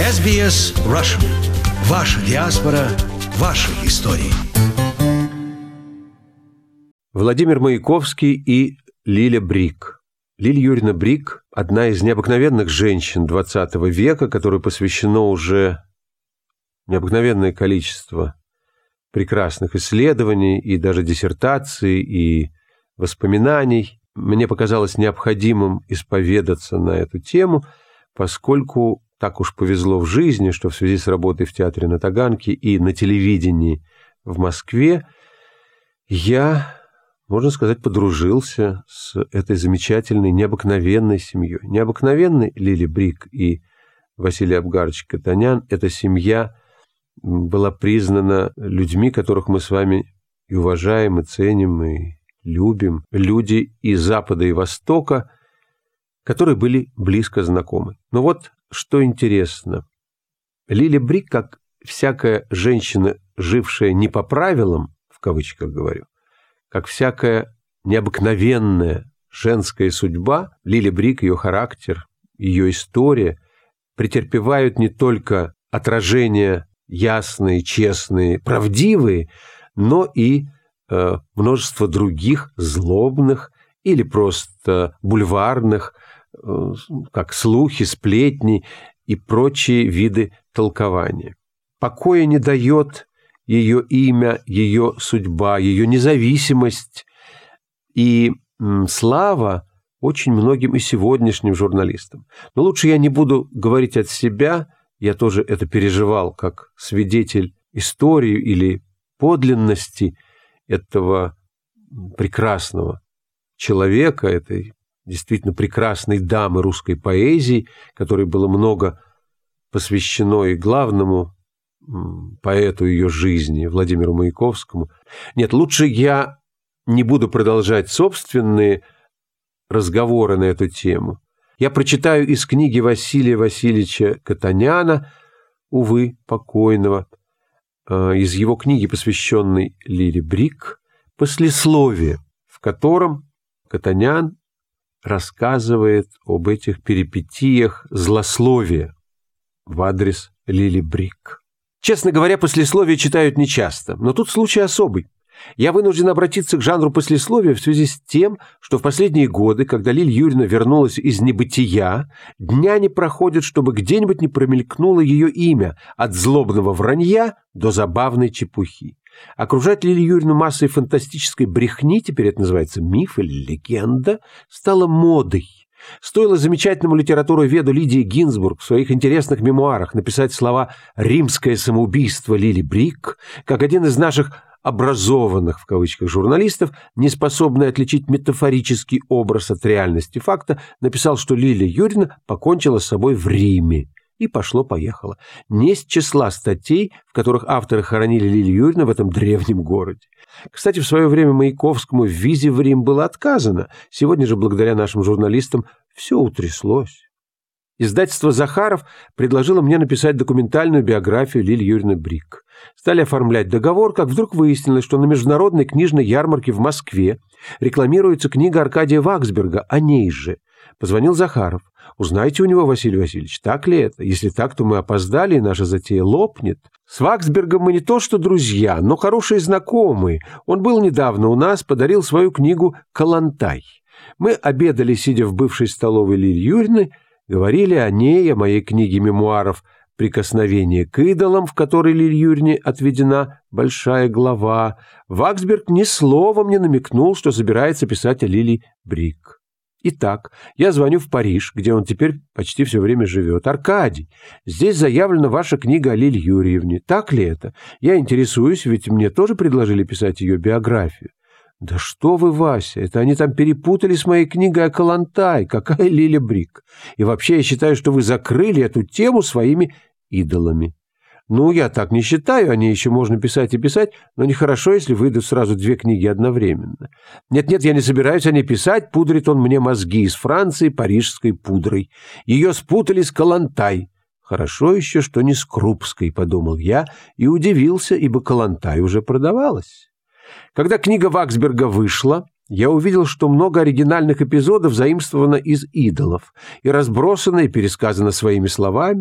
SBS Russian. Ваша диаспора, ваши истории. Владимир Маяковский и Лиля Брик. Лиля Юрьевна Брик – одна из необыкновенных женщин XX века, которой посвящено уже необыкновенное количество прекрасных исследований и даже диссертаций, и воспоминаний. Мне показалось необходимым исповедаться на эту тему, поскольку так уж повезло в жизни, что в связи с работой в театре на Таганке и на телевидении в Москве я, можно сказать, подружился с этой замечательной, необыкновенной семьей. Необыкновенной Лили Брик и Василий Абгарович Катанян. Эта семья была признана людьми, которых мы с вами и уважаем, и ценим, и любим. Люди и Запада, и Востока, которые были близко знакомы. Но вот что интересно. Лиля Брик, как всякая женщина, жившая не по правилам, в кавычках говорю, как всякая необыкновенная женская судьба, Лиля Брик, ее характер, ее история претерпевают не только отражения ясные, честные, правдивые, но и множество других злобных или просто бульварных, как слухи, сплетни и прочие виды толкования. Покоя не дает ее имя, ее судьба, ее независимость и слава очень многим и сегодняшним журналистам. Но лучше я не буду говорить от себя, я тоже это переживал как свидетель истории или подлинности этого прекрасного человека, этой действительно прекрасной дамы русской поэзии, которой было много посвящено и главному поэту ее жизни, Владимиру Маяковскому. Нет, лучше я не буду продолжать собственные разговоры на эту тему. Я прочитаю из книги Василия Васильевича Катаняна, увы, покойного, из его книги, посвященной Лиле Брик, послесловие, в котором Катанян рассказывает об этих перипетиях злословия в адрес Лили Брик. Честно говоря, послесловие читают нечасто, но тут случай особый. Я вынужден обратиться к жанру послесловия в связи с тем, что в последние годы, когда Лиля Юрьевна вернулась из небытия, дня не проходит, чтобы где-нибудь не промелькнуло ее имя от злобного вранья до забавной чепухи. Окружать Лилию Юрьевну массой фантастической брехни, теперь это называется миф или легенда, стало модой. Стоило замечательному литературоведу Лидии Гинзбург в своих интересных мемуарах написать слова «римское самоубийство Лили Брик», как один из наших образованных, в кавычках, журналистов, не способный отличить метафорический образ от реальности факта, написал, что Лилия Юрьевна покончила с собой в Риме. И пошло-поехало. Не с числа статей, в которых авторы хоронили Лилию Юрьевну в этом древнем городе. Кстати, в свое время Маяковскому в визе в Рим было отказано. Сегодня же, благодаря нашим журналистам, все утряслось. Издательство «Захаров» предложило мне написать документальную биографию Лили Юрьевны Брик. Стали оформлять договор, как вдруг выяснилось, что на международной книжной ярмарке в Москве рекламируется книга Аркадия Ваксберга о ней же. Позвонил Захаров. Узнайте у него, Василий Васильевич, так ли это? Если так, то мы опоздали, и наша затея лопнет. С Ваксбергом мы не то что друзья, но хорошие знакомые. Он был недавно у нас, подарил свою книгу «Калантай». Мы обедали, сидя в бывшей столовой Лили Юрьевны, говорили о ней, о моей книге мемуаров «Прикосновение к идолам», в которой Лиле Юрьевне отведена большая глава. Ваксберг ни словом не намекнул, что собирается писать о Лиле Брик. Итак, я звоню в Париж, где он теперь почти все время живет. «Аркадий, здесь заявлена ваша книга о Лиле Юрьевне. Так ли это? Я интересуюсь, ведь мне тоже предложили писать ее биографию». «Да что вы, Вася, это они там перепутали с моей книгой о Калантай. Какая Лиля Брик? И вообще я считаю, что вы закрыли эту тему своими идолами». «Ну, я так не считаю, о ней еще можно писать и писать, но нехорошо, если выйдут сразу две книги одновременно». «Нет, я не собираюсь о ней писать, пудрит он мне мозги из Франции парижской пудрой. Ее спутали с Калантай». «Хорошо еще, что не с Крупской», — подумал я и удивился, ибо Калантай уже продавалась. Когда книга Ваксберга вышла, я увидел, что много оригинальных эпизодов заимствовано из идолов и разбросано и пересказано своими словами.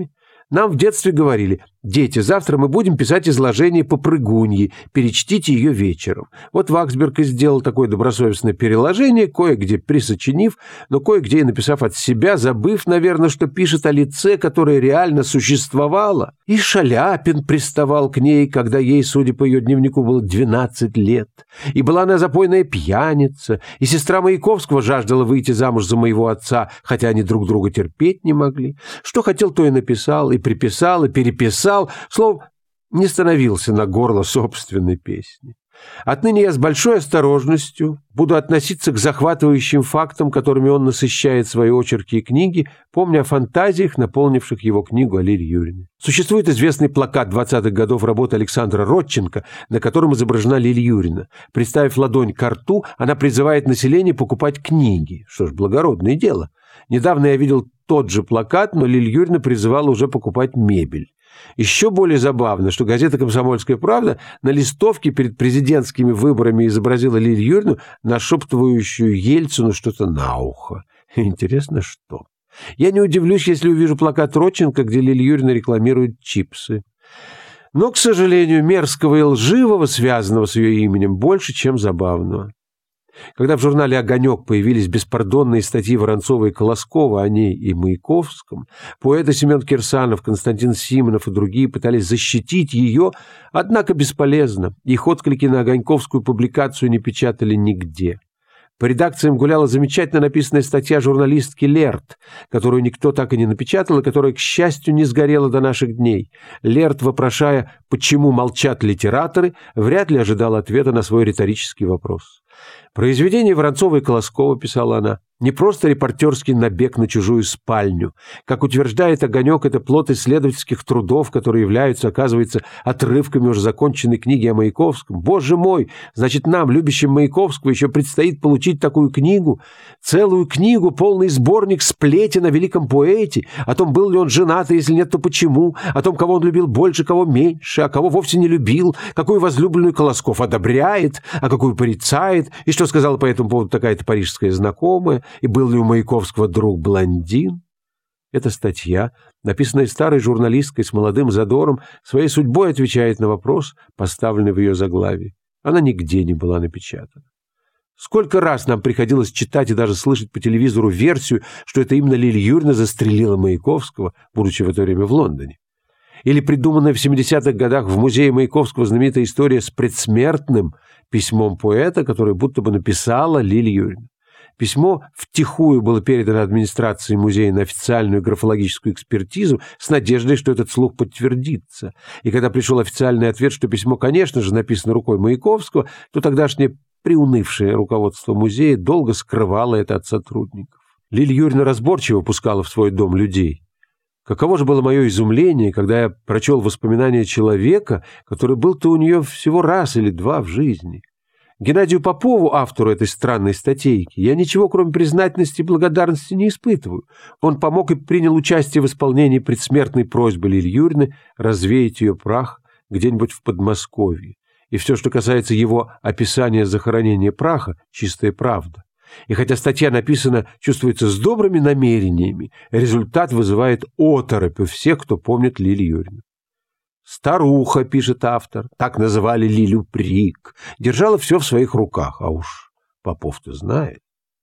Нам в детстве говорили: дети, завтра мы будем писать изложение Попрыгуньи, перечтите ее вечером. Вот Ваксберг и сделал такое добросовестное переложение, кое-где присочинив, но кое-где и написав от себя, забыв, наверное, что пишет о лице, которое реально существовало. И Шаляпин приставал к ней, когда ей, судя по ее дневнику, было 12 лет. И была она запойная пьяница, и сестра Маяковского жаждала выйти замуж за моего отца, хотя они друг друга терпеть не могли. Что хотел, то и написал, и приписал, и переписал, словом, не становился на горло собственной песни. Отныне я с большой осторожностью буду относиться к захватывающим фактам, которыми он насыщает свои очерки и книги, помня о фантазиях, наполнивших его книгу о Лиле Юрьевне. Существует известный плакат 20-х годов работы Александра Родченко, на котором изображена Лиля Юрьевна. Приставив ладонь ко рту, она призывает население покупать книги. Что ж, благородное дело. Недавно я видел тот же плакат, но Лиля Юрьевна призывала уже покупать мебель. Еще более забавно, что газета «Комсомольская правда» на листовке перед президентскими выборами изобразила Лилю Юрьевну, нашептывающую Ельцину что-то на ухо. Интересно, что? Я не удивлюсь, если увижу плакат Родченко, где Лиля Юрьевна рекламирует чипсы. Но, к сожалению, мерзкого и лживого, связанного с ее именем, больше, чем забавного. Когда в журнале «Огонек» появились беспардонные статьи Воронцова и Колоскова о ней и Маяковском, поэты Семен Кирсанов, Константин Симонов и другие пытались защитить ее, однако бесполезно. Их отклики на огоньковскую публикацию не печатали нигде. По редакциям гуляла замечательно написанная статья журналистки Лерт, которую никто так и не напечатал, и которая, к счастью, не сгорела до наших дней. Лерт, вопрошая, почему молчат литераторы, вряд ли ожидал ответа на свой риторический вопрос. Произведение Воронцова и Колоскова, писала она, не просто репортерский набег на чужую спальню. Как утверждает «Огонек», это плод исследовательских трудов, которые являются, оказывается, отрывками уже законченной книги о Маяковском. Боже мой! Значит, нам, любящим Маяковского, еще предстоит получить такую книгу, целую книгу, полный сборник сплетен о великом поэте, о том, был ли он женат, и если нет, то почему, о том, кого он любил больше, кого меньше, а кого вовсе не любил, какую возлюбленную Колосков одобряет, а какую порицает, и что сказала по этому поводу такая-то парижская знакомая, и был ли у Маяковского друг-блондин. Эта статья, написанная старой журналисткой с молодым задором, своей судьбой отвечает на вопрос, поставленный в ее заглавии. Она нигде не была напечатана. Сколько раз нам приходилось читать и даже слышать по телевизору версию, что это именно Лиля Юрьевна застрелила Маяковского, будучи в это время в Лондоне. Или придуманная в 70-х годах в музее Маяковского знаменитая история с предсмертным письмом поэта, которое будто бы написала Лиля Юрьевна. Письмо втихую было передано администрации музея на официальную графологическую экспертизу с надеждой, что этот слух подтвердится. И когда пришел официальный ответ, что письмо, конечно же, написано рукой Маяковского, то тогдашнее приунывшее руководство музея долго скрывало это от сотрудников. Лиля Юрьевна разборчиво пускала в свой дом людей. Каково же было мое изумление, когда я прочел воспоминания человека, который был-то у нее всего раз или два в жизни. Геннадию Попову, автору этой странной статейки, я ничего, кроме признательности и благодарности, не испытываю. Он помог и принял участие в исполнении предсмертной просьбы Лили Юрьевны развеять ее прах где-нибудь в Подмосковье. И все, что касается его описания захоронения праха, чистая правда. И хотя статья написана, чувствуется, с добрыми намерениями, результат вызывает оторопь у всех, кто помнит Лилию Юрьевну. «Старуха», — пишет автор, так называли Лилю Брик, держала все в своих руках, а уж Попов-то знает.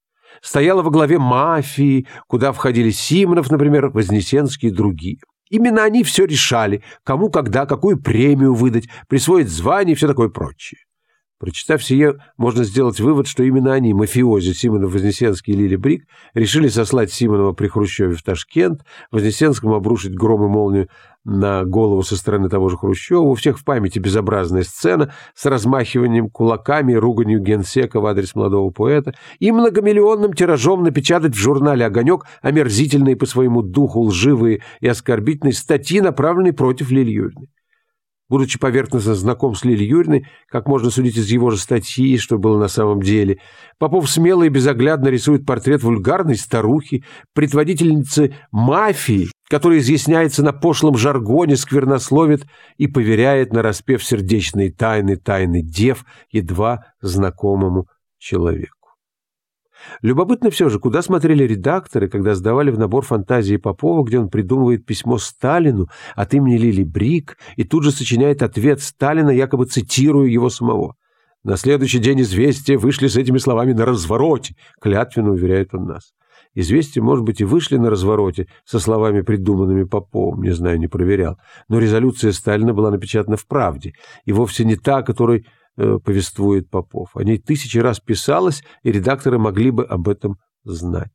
Стояла во главе мафии, куда входили Симонов, например, Вознесенский и другие. Именно они все решали, кому, когда, какую премию выдать, присвоить звание и все такое прочее. Прочитав сие, можно сделать вывод, что именно они, мафиози Симонов, Вознесенский и Лиля Брик, решили сослать Симонова при Хрущеве в Ташкент, Вознесенскому обрушить гром и молнию на голову со стороны того же Хрущева. У всех в памяти безобразная сцена с размахиванием кулаками и руганью генсека в адрес молодого поэта и многомиллионным тиражом напечатать в журнале «Огонек» омерзительные по своему духу лживые и оскорбительные статьи, направленные против Лили Юрьевны. Будучи поверхностно знаком с Лилией Юрьевной, как можно судить из его же статьи, что было на самом деле, Попов смело и безоглядно рисует портрет вульгарной старухи, предводительницы мафии, которая изъясняется на пошлом жаргоне, сквернословит и поверяет нараспев сердечные тайны дев едва знакомому человеку. Любопытно все же, куда смотрели редакторы, когда сдавали в набор фантазии Попова, где он придумывает письмо Сталину от имени Лили Брик и тут же сочиняет ответ Сталина, якобы цитируя его самого. На следующий день «Известия» вышли с этими словами на развороте, клятвенно уверяет он нас. «Известия», может быть, и вышли на развороте со словами, придуманными Поповым, не знаю, не проверял, но резолюция Сталина была напечатана в «Правде», и вовсе не та, о которой повествует Попов. О ней 1000 раз писалось, и редакторы могли бы об этом знать.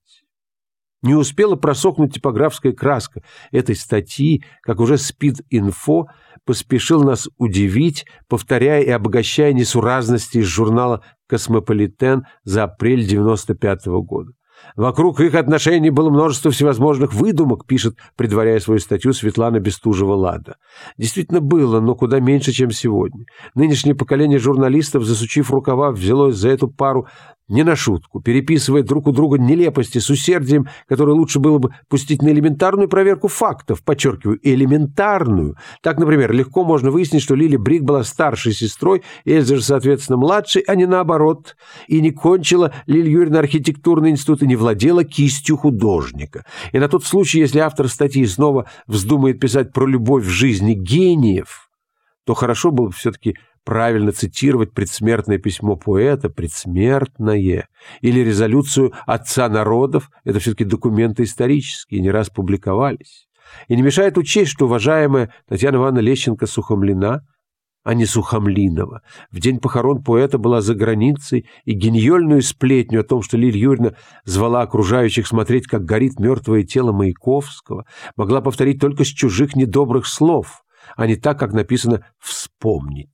Не успела просохнуть типографская краска этой статьи, как уже Спид-Инфо поспешил нас удивить, повторяя и обогащая несуразности из журнала «Космополитен» за апрель 1995 года. Вокруг их отношений было множество всевозможных выдумок, пишет, предваряя свою статью, Светлана Бестужева-Лада. Действительно было, но куда меньше, чем сегодня. Нынешнее поколение журналистов, засучив рукава, взялось за эту пару не на шутку, переписывая друг у друга нелепости с усердием, которое лучше было бы пустить на элементарную проверку фактов, подчеркиваю, элементарную. Так, например, легко можно выяснить, что Лили Брик была старшей сестрой, Эльза же, соответственно, младшей, а не наоборот, и не кончила Лилия Юрьевна архитектурный институт и не владела кистью художника. И на тот случай, если автор статьи снова вздумает писать про любовь в жизни гениев, то хорошо было бы все-таки правильно цитировать предсмертное письмо поэта, предсмертное, или резолюцию Отца народов, это все-таки документы исторические, не раз публиковались. И не мешает учесть, что уважаемая Татьяна Ивановна Лещенко-Сухомлина, а не Сухомлинова, в день похорон поэта была за границей, и гениальную сплетню о том, что Лилия Юрьевна звала окружающих смотреть, как горит мертвое тело Маяковского, могла повторить только с чужих недобрых слов, а не так, как написано «вспомнить».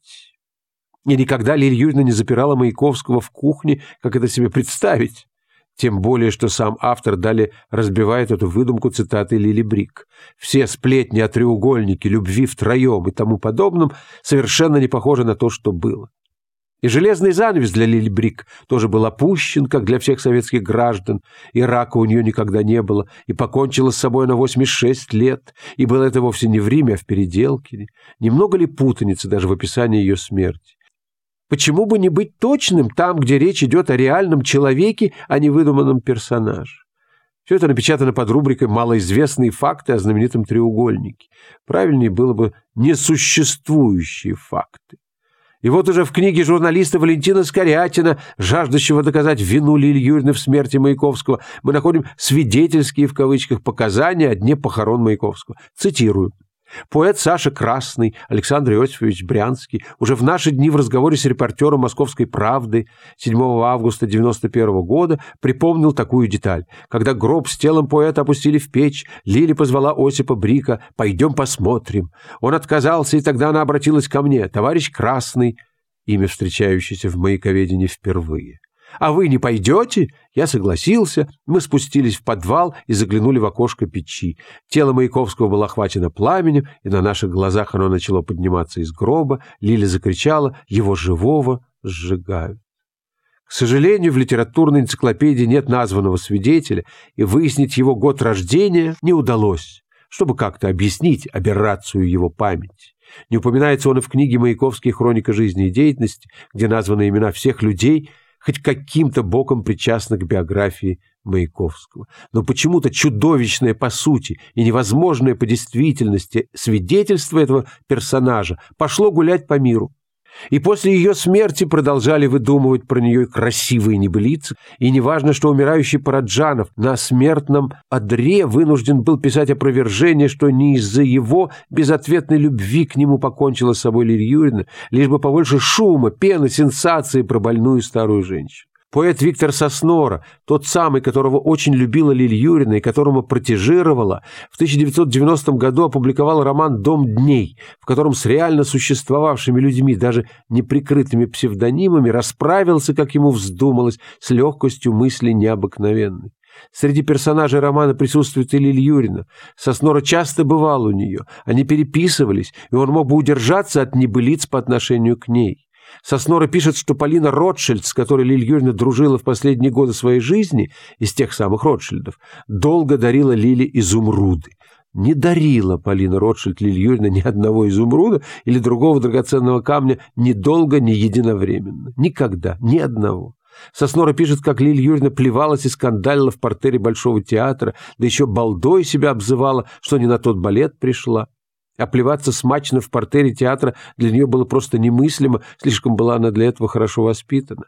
И никогда Лилия Юрьевна не запирала Маяковского в кухне, как это себе представить. Тем более, что сам автор далее разбивает эту выдумку цитатой Лили Брик. Все сплетни о треугольнике, любви втроем и тому подобном совершенно не похожи на то, что было. И железный занавес для Лили Брик тоже был опущен, как для всех советских граждан, и рака у нее никогда не было, и покончила с собой на 86 лет, и было это вовсе не в Риме, а в Переделкине. Немного ли путаницы даже в описании ее смерти? Почему бы не быть точным там, где речь идет о реальном человеке, а не выдуманном персонаже? Все это напечатано под рубрикой «Малоизвестные факты о знаменитом треугольнике». Правильнее было бы «Несуществующие факты». И вот уже в книге журналиста Валентина Скорягина, жаждущего доказать вину Лилии Юрьевны в смерти Маяковского, мы находим «свидетельские» в кавычках показания о дне похорон Маяковского. Цитирую. Поэт Саша Красный, Александр Иосифович Брянский, уже в наши дни в разговоре с репортером «Московской правды» 7 августа 1991 года припомнил такую деталь. Когда гроб с телом поэта опустили в печь, Лили позвала Осипа Брика: «Пойдем посмотрим». Он отказался, и тогда она обратилась ко мне: «Товарищ Красный», имя, встречающееся в маяковедении впервые. «А вы не пойдете?» Я согласился, мы спустились в подвал и заглянули в окошко печи. Тело Маяковского было охвачено пламенем, и на наших глазах оно начало подниматься из гроба. Лиля закричала: «Его живого сжигают». К сожалению, в литературной энциклопедии нет названного свидетеля, и выяснить его год рождения не удалось, чтобы как-то объяснить аберрацию его памяти. Не упоминается он и в книге «Маяковский. Хроника жизни и деятельности», где названы имена всех людей, хоть каким-то боком причастны к биографии Маяковского. Но почему-то чудовищное по сути и невозможное по действительности свидетельство этого персонажа пошло гулять по миру. И после ее смерти продолжали выдумывать про нее красивые небылицы, и неважно, что умирающий Параджанов на смертном одре вынужден был писать опровержение, что не из-за его безответной любви к нему покончила с собой Лилия Юрьевна, лишь бы побольше шума, пены, сенсации про больную старую женщину. Поэт Виктор Соснора, тот самый, которого очень любила Лилия Юрьевна и которому протежировала, в 1990 году опубликовал роман «Дом дней», в котором с реально существовавшими людьми, даже неприкрытыми псевдонимами, расправился, как ему вздумалось, с легкостью мысли необыкновенной. Среди персонажей романа присутствует и Лилия Юрьевна. Соснора часто бывал у нее, они переписывались, и он мог бы удержаться от небылиц по отношению к ней. Соснора пишет, что Полина Ротшильд, с которой Лилия Юрьевна дружила в последние годы своей жизни, из тех самых Ротшильдов, долго дарила Лиле изумруды. Не дарила Полина Ротшильд Лилии Юрьевне ни одного изумруда или другого драгоценного камня ни долго, ни единовременно. Никогда, ни одного. Соснора пишет, как Лилия Юрьевна плевалась и скандалила в партере Большого театра, да еще балдой себя обзывала, что не на тот балет пришла. А плеваться смачно в партере театра для нее было просто немыслимо, слишком была она для этого хорошо воспитана.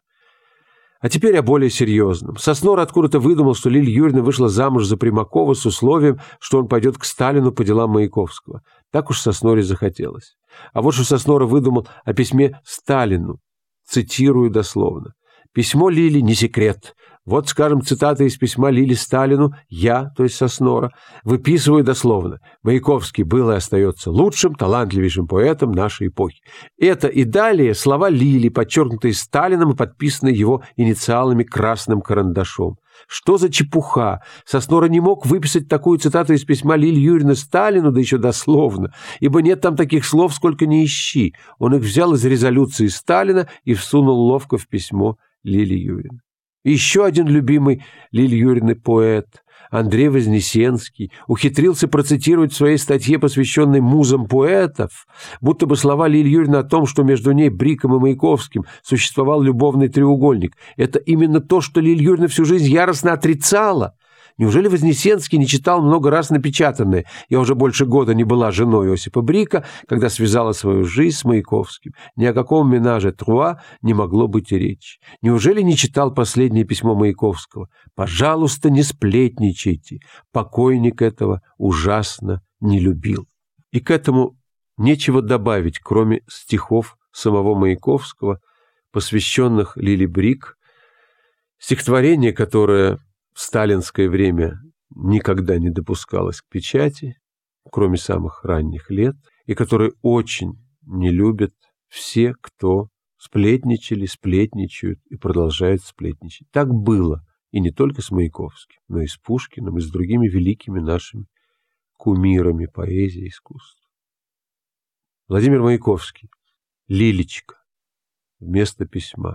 А теперь о более серьезном. Соснора откуда-то выдумал, что Лилия Юрьевна вышла замуж за Примакова с условием, что он пойдет к Сталину по делам Маяковского. Так уж Сосноре захотелось. А вот что Соснора выдумал о письме Сталину. Цитирую дословно. «Письмо Лили не секрет. Вот, скажем, цитата из письма Лили Сталину. Я, то есть Соснора, выписываю дословно. Маяковский был и остается лучшим, талантливейшим поэтом нашей эпохи». Это и далее слова Лили, подчеркнутые Сталином и подписанные его инициалами красным карандашом. Что за чепуха? Соснора не мог выписать такую цитату из письма Лилии Юрьевны Сталину, да еще дословно, ибо нет там таких слов, сколько ни ищи. Он их взял из резолюции Сталина и всунул ловко в письмо Лилии Юрьевны. Еще один любимый Лилии Юрьевны поэт, Андрей Вознесенский, ухитрился процитировать в своей статье, посвященной музам поэтов, будто бы слова Лилии Юрьевны о том, что между ней, Бриком и Маяковским, существовал любовный треугольник. Это именно то, что Лилия Юрьевна всю жизнь яростно отрицала. Неужели Вознесенский не читал много раз напечатанное? Я уже больше года не была женой Осипа Брика, когда связала свою жизнь с Маяковским. Ни о каком менаже труа не могло быть и речи. Неужели не читал последнее письмо Маяковского? Пожалуйста, не сплетничайте. Покойник этого ужасно не любил. И к этому нечего добавить, кроме стихов самого Маяковского, посвященных Лиле Брик, стихотворение, которое в сталинское время никогда не допускалось к печати, кроме самых ранних лет, и которые очень не любят все, кто сплетничали, сплетничают и продолжают сплетничать. Так было, и не только с Маяковским, но и с Пушкиным, и с другими великими нашими кумирами поэзии и искусства. Владимир Маяковский. Лилечка. Вместо письма.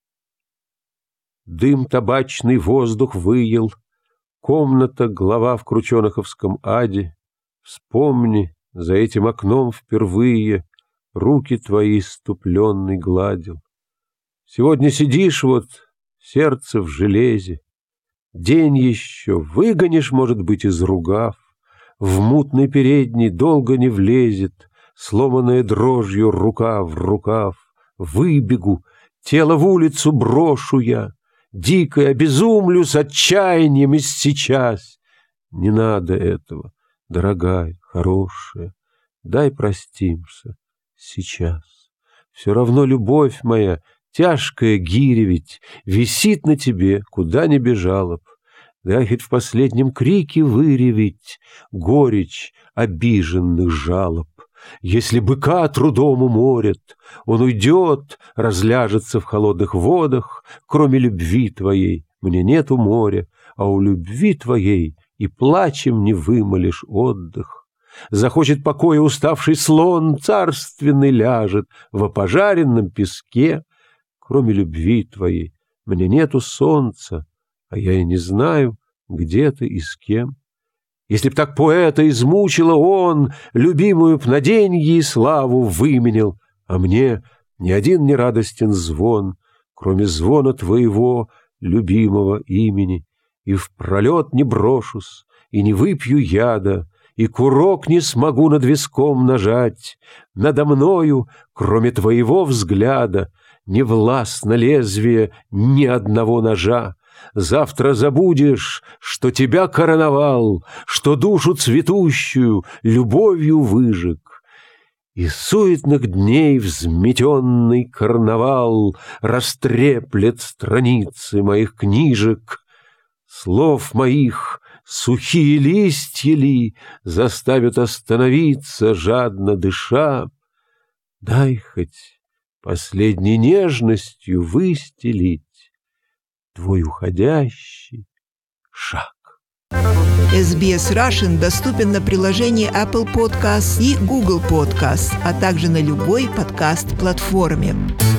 Дым табачный воздух выел, комната, глава в крученаховском аде. Вспомни, за этим окном впервые руки твои ступленный гладил. Сегодня сидишь вот, сердце в железе, день еще выгонишь, может быть, из ругав, в мутный передний долго не влезет, сломанная дрожью рука в рукав. Выбегу, тело в улицу брошу я, дико обезумлю с отчаянием и сейчас. Не надо этого, дорогая, хорошая, дай простимся сейчас. Все равно любовь моя, тяжкая гиря ведь, висит на тебе, куда ни бежала б. Дай хоть в последнем крике выреветь горечь обиженных жалоб. Если быка трудом уморят, он уйдет, разляжется в холодных водах. Кроме любви твоей мне нету моря, а у любви твоей и плачем не вымолишь отдых. Захочет покоя уставший слон, царственный ляжет в опожаренном песке. Кроме любви твоей мне нету солнца, а я и не знаю, где ты и с кем. Если б так поэта измучило он, любимую б на деньги и славу выменил, а мне ни один не радостен звон, кроме звона твоего любимого имени, и в пролет не брошусь, и не выпью яда, и курок не смогу над виском нажать. Надо мною, кроме твоего взгляда, не властно лезвие ни одного ножа. Завтра забудешь, что тебя короновал, что душу цветущую любовью выжег. И суетных дней взметенный карнавал растреплет страницы моих книжек. Слов моих сухие листья ли заставят остановиться, жадно дыша? Дай хоть последней нежностью выстелить твой уходящий шаг. SBS Russian доступен на приложении Apple Podcasts и Google Podcasts, а также на любой подкаст-платформе.